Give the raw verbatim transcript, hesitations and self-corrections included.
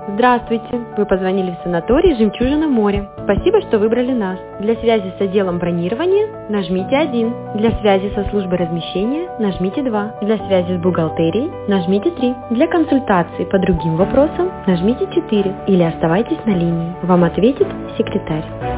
Здравствуйте! Вы позвонили в санаторий «Жемчужина моря». Спасибо, что выбрали нас. Для связи с отделом бронирования нажмите один. Для связи со службой размещения нажмите два. Для связи с бухгалтерией нажмите три. Для консультации по другим вопросам нажмите четыре или оставайтесь на линии. Вам ответит секретарь.